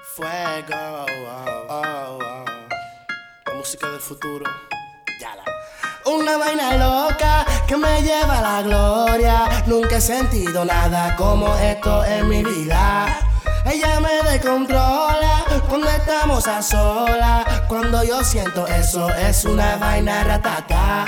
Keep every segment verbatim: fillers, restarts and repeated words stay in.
Fuego, oh, oh, oh. La música del futuro. Yala. Una vaina loca que me lleva a la gloria. Nunca he sentido nada como esto en mi vida. Ella me descontrola cuando estamos a solas. Cuando yo siento eso es una vaina ratata.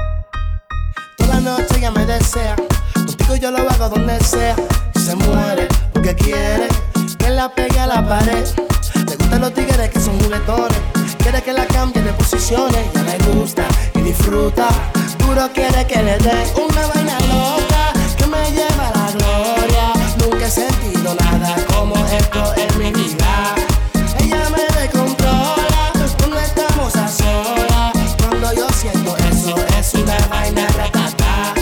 Toda la noche ella me desea. Contigo yo lo hago donde sea. Y se muere porque quiere que la pegue a la pared. Le gustan los tigres que son juguetones. Quiere que la cambie de posiciones. Ya le gusta y disfruta. Duro quiere que le dé una vaina loca que me lleva a la gloria. Nunca he sentido nada como esto en mi vida. Ella me descontrola cuando estamos a solas. Cuando yo siento eso es una vaina ratata.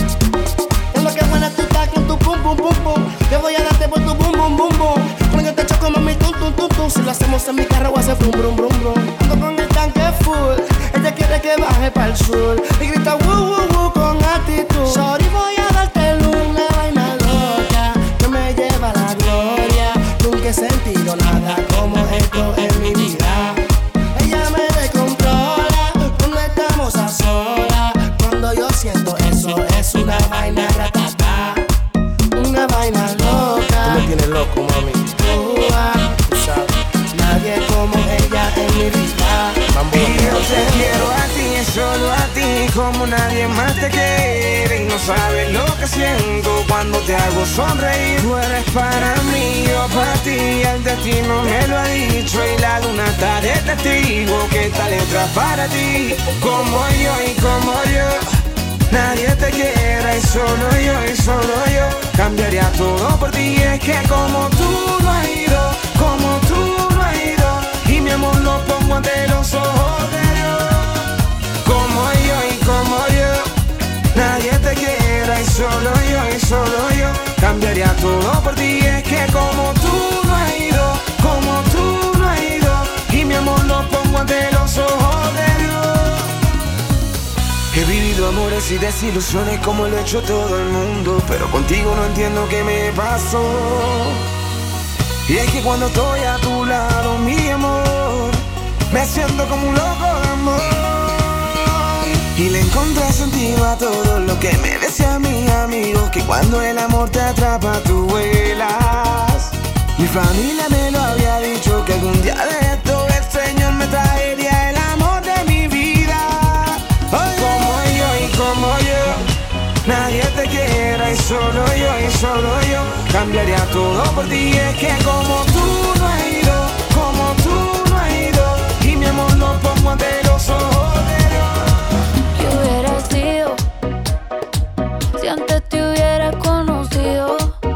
Es lo que buena tú estás con tu pum pum pum pum. Te voy a darte por tu bum bum bum bum. Cuando yo te choco mami tum tum tum tum. Si lo hacemos en mi carro hace brum brum brum brum. Ando con el tanque full. Ella quiere que baje para el sur y grita woo woo woo con actitud. Sorry, voy a darte una vaina loca que me lleva a la gloria. Nunca he sentido nada como esto en mi vida. Ella me descontrola cuando estamos a solas. Cuando yo siento eso es una vaina ratata. Una vaina loca. Tú me tienes loco, mami. Uh, ah, tú sabes. Nadie como ella en mi vida. Mambo, y yo te quiero a ti, solo a ti, como nadie más te quiere. Y no sabes lo que siento cuando te hago sonreír. Tú eres para mí, yo para ti. El destino me lo ha dicho y la luna está de testigo que esta letra para ti. Como yo y como yo, nadie te quiera y solo yo y solo yo cambiaría todo por ti. Es que como tú no has ido, como tú no has ido, y mi amor lo pongo ante los ojos de Dios. Como yo y como yo, nadie te quiera y solo yo y solo yo cambiaría todo por ti. Es que como tú no has ido, como tú no has ido, y mi amor lo pongo ante los ojos de Dios. He vivido amores y desilusiones como lo ha hecho todo el mundo, pero contigo no entiendo qué me pasó. Y es que cuando estoy a tu lado, mi amor, me siento como un loco de amor. Y le encontré sentido a todo lo que me decían mis amigos, que cuando el amor te atrapa tú vuelas. Mi familia me lo había dicho, que algún día de esto el Señor me traería el amor de mi vida. Oye, como yo y como yo, nadie te quiera y solo yo y solo yo cambiaría todo por ti. Es que como tú no has ido, como tú no has ido, y mi amor lo pongo ante los ojos de Dios. ¿Qué hubiera sido si antes te hubiera conocido?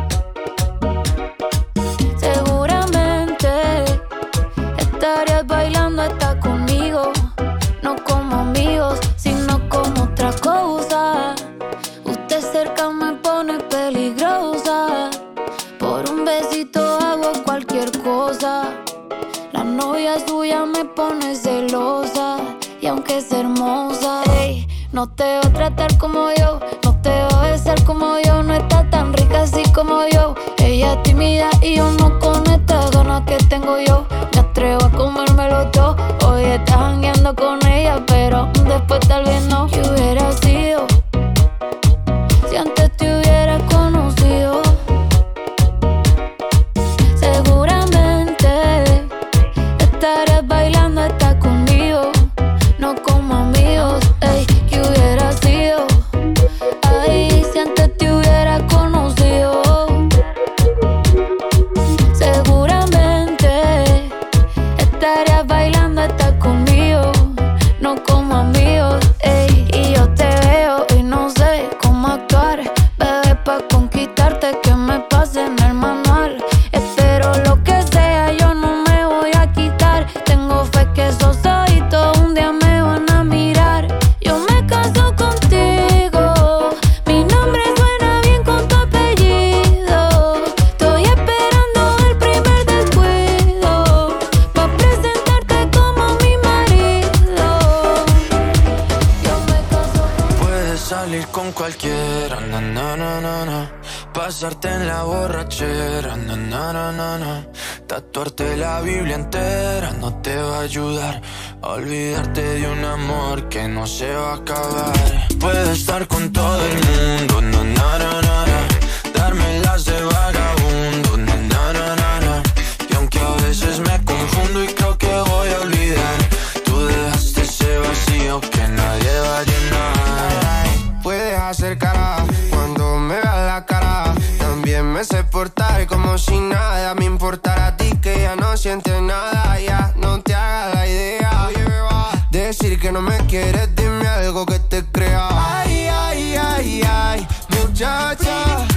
Seguramente estarías bailando hasta conmigo, no como amigos, sino como otra cosa. Usted cerca me pone peligrosa. Por un besito hago cualquier cosa. La novia suya me pone celosa. Y aunque es hermosa, ey, no te va a tratar como yo, no te va a besar como yo. No está tan rica así como yo. Ella es tímida y yo no con estas ganas que tengo yo. Me atrevo a comérmelo todo. Hoy estás jangueando con ella, pero después tal vez no. ¿Qué hubiera sido si antes te hubiera conocido? Seguramente estarías bailando hasta conmigo, no como amigos, ey. ¿Qué hubiera sido? Ay, si antes te hubiera conocido. Seguramente estarías bailando hasta conmigo, no como amigos, ey. Y yo te veo y no sé cómo actuar, bebé, pa' conquistarte que me pase en el manual. Espero lo que sea, yo no me voy a quitar. Tengo fe que esos ojitos un día me van a mirar. Yo me caso contigo, mi nombre suena bien con tu apellido. Estoy esperando el primer descuido pa' presentarte como mi marido. Yo me caso contigo. Puedes salir con cualquiera, na na na na na. Pasarte en la borrachera, na na na na na. Tatuarte la Biblia entera no te va a ayudar a olvidarte de un amor que no se va a acabar. Puedes estar con todo el mundo, na, na, na, na, na. Darme las de vagabundo, na, na, na, na, na. Y aunque a veces me confundo y creo que voy a olvidar, tú dejaste ese vacío que nadie va a llenar. Puedes hacer cara cuando me veas la cara. También me sé portar como si nada me importara a ti, que ya no sientes nada. Ya no te hagas la idea. Decir que no me quieres, dime algo que te crea. Ay, ay, ay, ay, muchacha,